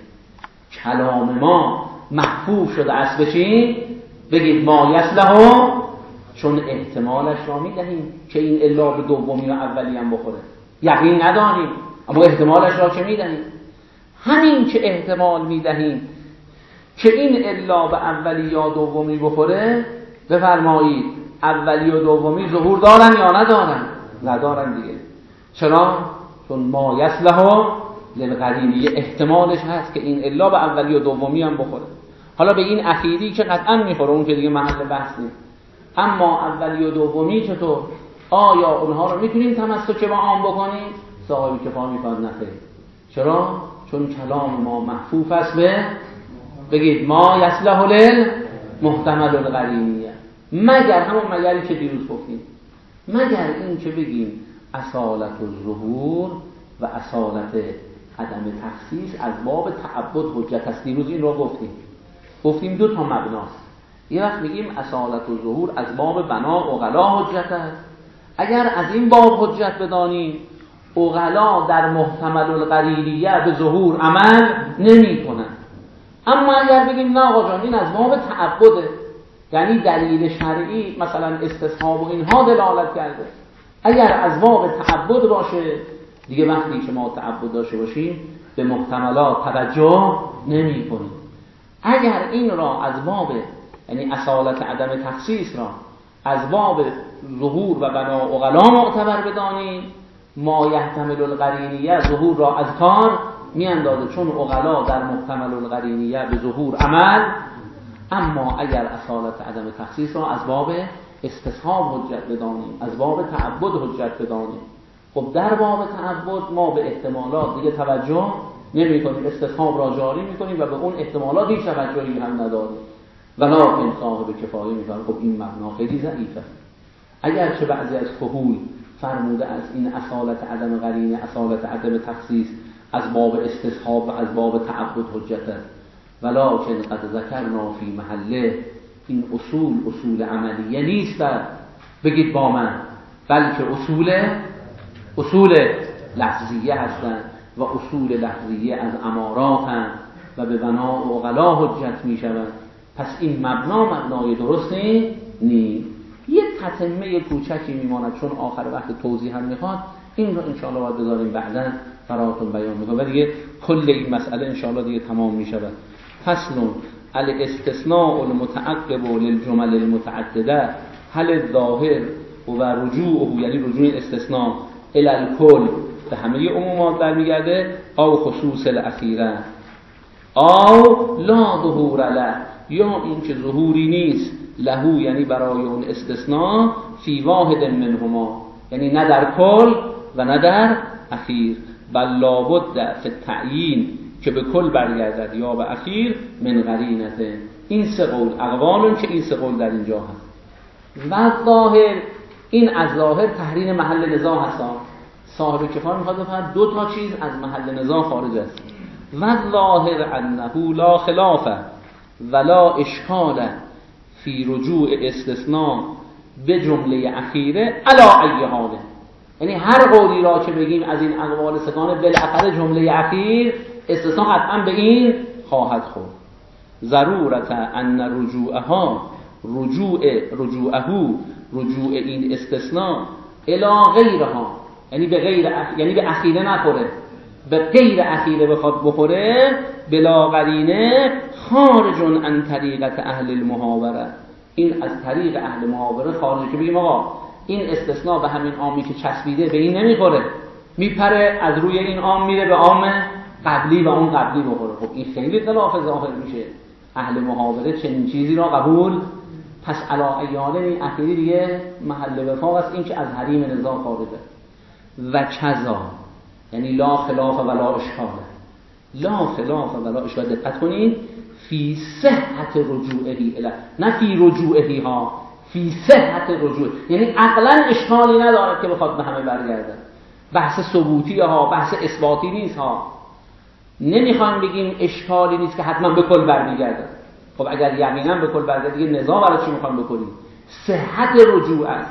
کلام ما محفوظ شده است به چی؟ بگید ما یصلح، چون احتمالش را میدهیم که این الا به دومی و اولی هم بخوره. یقین نداریم اما احتمالش را چه میدهیم؟ همین که احتمال میدهیم که این الا به اولی یا دومی بخوره، بفرمایید اولی و دومی ظهور دارن یا ندارن؟ ندارن دیگه. چرا؟ چون ما یصلح للقرینیه احتمالش هست که این الا به اولی و دومی هم بخوره. حالا به این اخیری که قطعا میخوره، اون که دیگه محل بحث نیست. اما اولی و دومی چطور؟ آیا اونها رو میتونیم تمسک با عام بکنیم؟ صاحب کفا میفرد نخیر. چرا؟ چون کلام ما محفوظ است به بگید ما یصلح للمحتمل القرینیه، مگر همون مگری که دیروز گفتیم، مگر این که بگیم اصالت الظهور و اصالت عدم تخصیص از باب تعبد حجت است. دیروز این رو گفتیم گفتیم دو تا مبناست. یه وقت میگیم اصالت الظهور از باب بنا عقلا حجت است، اگر از این باب حجت بدانیم عقلا در محتمل القرینیه به ظهور عمل نمی کنن. اما اگر بگیم نه آقا جان این از باب تعبده، یعنی دلیل شرعی مثلا استصحاب و اینها دلالت کرده، اگر از باب تعبد باشه دیگه وقتی که ما تعبد داشته باشیم به محتملات توجه نمی کنیم. اگر این را از باب یعنی اصالت عدم تخصیص را از باب ظهور و بنا عقلا معتبر بدانیم، ما یحتمل القرینیه ظهور را از کار می اندازه، چون عقلا در محتمل القرینیه به ظهور عمل. اما اگر اصالت عدم تخصیص را از باب استصحاب حجت بدانیم، از باب تعبد حجت بدانیم، خب در باب تعبد ما به احتمالات دیگه توجه نمی کنیم، استصحاب را جاری می کنیم و به اون احتمالات هیچ توجهی هم نداریم. ولکن صاحب کفایه می فرماید خب این مبنا خیلی ضعیفه. اگر چه بعضی از فحول فرموده از این اصالت عدم قرینه، اصالت عدم تخصیص از باب استصحاب و از باب تعبد حجت است، ولکن قد ذکرنا فی محله، این اصول اصول عملیه نیست بگید با من، بلکه اصول اصول لفظیه هستند و اصول لفظیه از امارات هم و به بنا و عقلا حجت می شوند. پس این مبنا مبنای درستی نیست. یه تتمه کوچکی میماند چون آخر وقت توضیح هم میخواد، این رو انشاءالله باید بذاریم بعدا براتون بیان میکنم و دیگه کل این مسئله انشاءالله دیگه تمام میشود. فصل الاستثناء المتعقب للجمل المتعدده هل الظاهر و رجوعه، یعنی رجوع استثناء الی الکل به همه عمومات برمیگرده، او خصوص الاخیره او لا ظهور له، یا این که ظهوری نیست لهو یعنی برای اون استثناء فی واحد منهما، یعنی نه در کل و نه در اخیر، بل لابد فی التعیین که به کل برگردد یا به اخیر من قرینته. این سه قول اقوالون که این سه قول در اینجا هست. و ظاهر، این از ظاهر تحریم محل نزاع هست. صاحب کفایه میخواد بفرماید دو تا چیز از محل نزاع خارج است. و ظاهر انه لا خلاف ولا اشکال فی رجوع استثناء به جمله اخیره علی ای حاله، یعنی هر قولی را که بگیم از این اقوال سگانه بالاخره جمله اخیر استثناء قطعا به این خواهد خورد. ضرورت ان رجوعها رجوع رجوعه رجوع این استثناء الی غیرها، یعنی به غیر اخ... یعنی به اخیره نخوره، به غیر اخیره بخواد بخوره بلا قرینه خارج عن طریقت اهل المحاوره، این از طریق اهل محاوره خارج، که بگیم آقا این استثناء به همین عامی که چسبیده به این نمیخوره، میپره از روی این عام میره به عام قبلی و اون قبلی بخوره. خب این خیلی خلاف ظاهر میشه. اهل محاوره چنین چیزی را قبول، پس علا ایاله این اخیری دیگه محل وفاق است، این که از حریم نزاع خارجه. و کذا یعنی لا خلاف ولا اشکال، لا خلاف ولا اشکال، دقت کنید، فی صحت رجوعهی الی، نه فی رجوعهی ها، فی صحت رجوع، یعنی عقلا اشکالی ندارد که بخواد به همه برگرده. بحث ثبوتی ها، بحث اثباتی نیست ها. نمیخوایم بگیم اشکالی نیست که حتما به کل برمیگرده. خب اگر یقینا به کل برگرده دیگه نزاع برای چی میخوایم بکنیم؟ صحت رجوع است.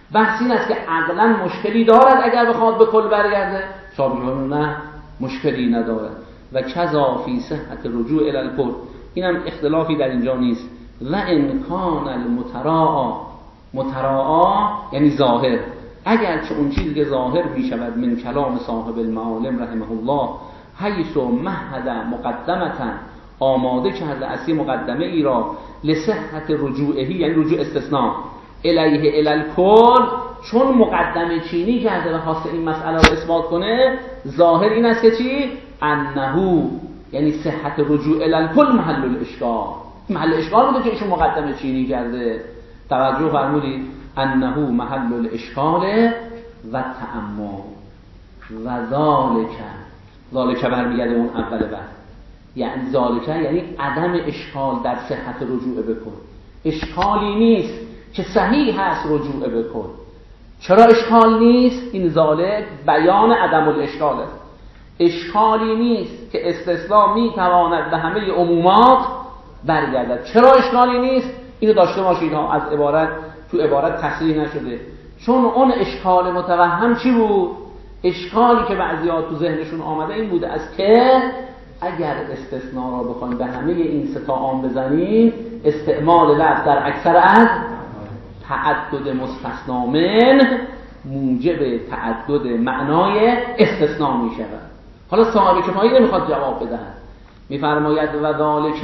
بحث این است که عقلا مشکلی دارد اگر بخواد به کل برگرده؟ صاحب نه مشکلی ندارد. و کذا فی صحت رجوع الی الکل، اینم اختلافی در اینجا نیست. و امکان المتراعا، متراعا یعنی ظاهر، اگر چه اون چیزی که ظاهر می شود من کلام صاحب المعالم رحمه الله حیث مهد مقدمتا، آماده کرده اصلی مقدمه ای را لصحت رجوعهی یعنی رجوع استثناء الیه الی الکل، چون مقدمه چینی کرده و خواسته این مسئله را اثبات کنه، ظاهر این است که چی؟ انه یعنی صحت رجوع الی الکل محل الاشکال، محل اشکال بوده که ایشون مقدمه چینی کرده. توجه فرمودید؟ انه محل الاشکال و تأمل و ذالک، ذالک برمیگرده اون اول بعد، یعنی ذالک یعنی عدم اشکال در صحت رجوع بکن. اشکالی نیست که صحیح هست رجوع بکن. چرا اشکال نیست؟ این ذالک بیان عدم الاشکال است. اشکالی نیست که استثناء میتواند به همه عمومات برگردد. چرا اشکالی نیست؟ اینو داشته باشید ها، از عبارت تو عبارت تصریح نشده، چون اون اشکال متوهم چی بود؟ اشکالی که بعضی‌ها تو ذهنشون آمده این بوده است که اگر استثناء را بخوایم به همه این سه تا عام بزنیم، استعمال لفظ در اکثر از تعدد مستثنا من موجب تعدد معنای استثناء می شود. حالا صاحب کفایه نمیخواد جواب بدهد، میفرماید و ذالک،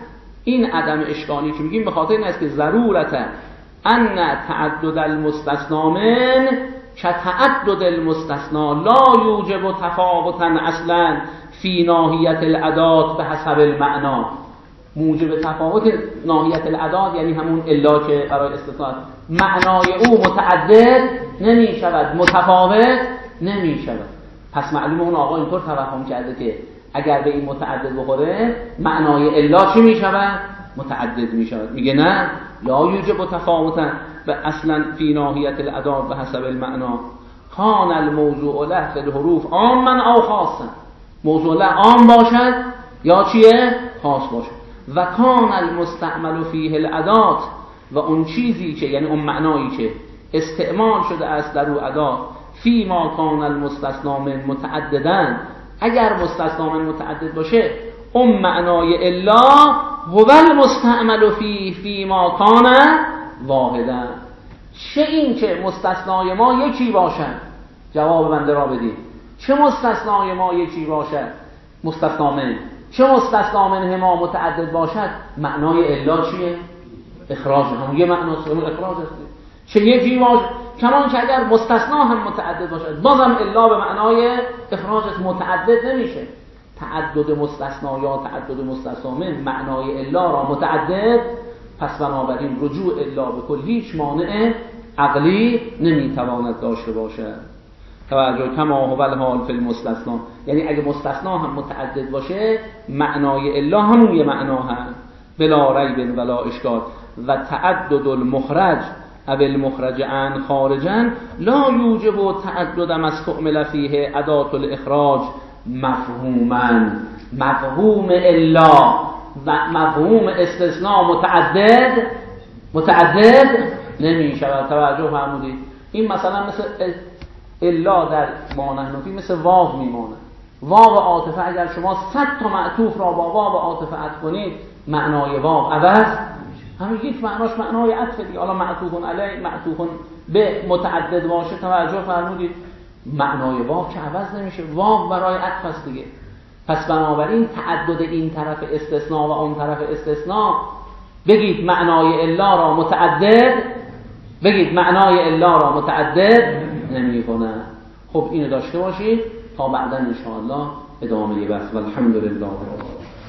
این عدم اشکالی که میگیم به خاطر این است که ضرورت ان تعدد المستثنا من که تعدد المستثنا لا یوجب تفاوتا اصلا فی ناحیت الادات به حسب المعنا. موجب تفاوت ناحیت الادات یعنی همون الا که برای استثناء، معنای او متعدد نمی شود، متفاوت نمی شود. پس معلومه اون آقا اینطور توهم کرده که اگر به این متعدد بخوره معنای الا چی می شود؟ متعدد می شود. میگه نه، لا یوجب تفاوتا به اصلا فی ناحیت الادات به حسب المعنا. کان الموضوع له فی الحروف عاما او خاصا، موضوع له عام باشد یا چیه؟ خاص باشد. و کان المستعمل فیه الادات، و اون چیزی که یعنی اون معنایی که استعمال شده است در او ادات، فی ما کان المستثنا من متعددن، اگر مستثنا من متعدد باشه اون معنای الا هو المستعمل فی فی ما کان واحدا. چه این که مستثنای ما یکی باشد، جواب بنده را بدید، چه مستثنای ما یکی باشد مستثنا من، چه مستثنا من ما متعدد باشد، معنای الا چیه؟ اخراج، هم یه معناست، اون اخراج است. چه یکی باشه، کمان که اگر مستثنا هم متعدد باشد بازم الا به معنای اخراج است، متعدد نمیشه. تعدد مستثنا یا تعدد مستثنا من معنای الا را متعدد، پس بنابراین رجوع الا به کل هیچ مانع عقلی نمیتواند داشته باشد. توجه، کما هو الحال فی المستثنا، یعنی اگه مستثنا هم متعدد باشه معنای الا همون یه معنا هست، بلا ریب ولا اشکال. و تعدد المخرج او المخرج عن خارجا لا یوجب تعدد ما استعمل فیه ادات الاخراج مفهوما. مفهوم الا و مفهوم استثناء متعدد متعدد نمی شود. توجه فرمودید؟ این مثلا مثل الا در ما نحن فی مثل واو میماند. واو عاطفه اگر شما صد تا معطوف را با واو عاطفه عطف کنید معنای واو عوض همین یک معناش معنای عطف دیگه. حالا معطوف علی معطوف به متعدد باشه، توجه فرمودید؟ معنای واو که عوض نمیشه، واو برای عطف است دیگه. پس بنابراین تعدد این طرف استثناء و اون طرف استثناء، بگید معنای الا را متعدد، بگید معنای الا را متعدد نمی کنه. خب اینو داشته باشید تا بعدا ان شاء الله ادامه بحث. والحمد لله.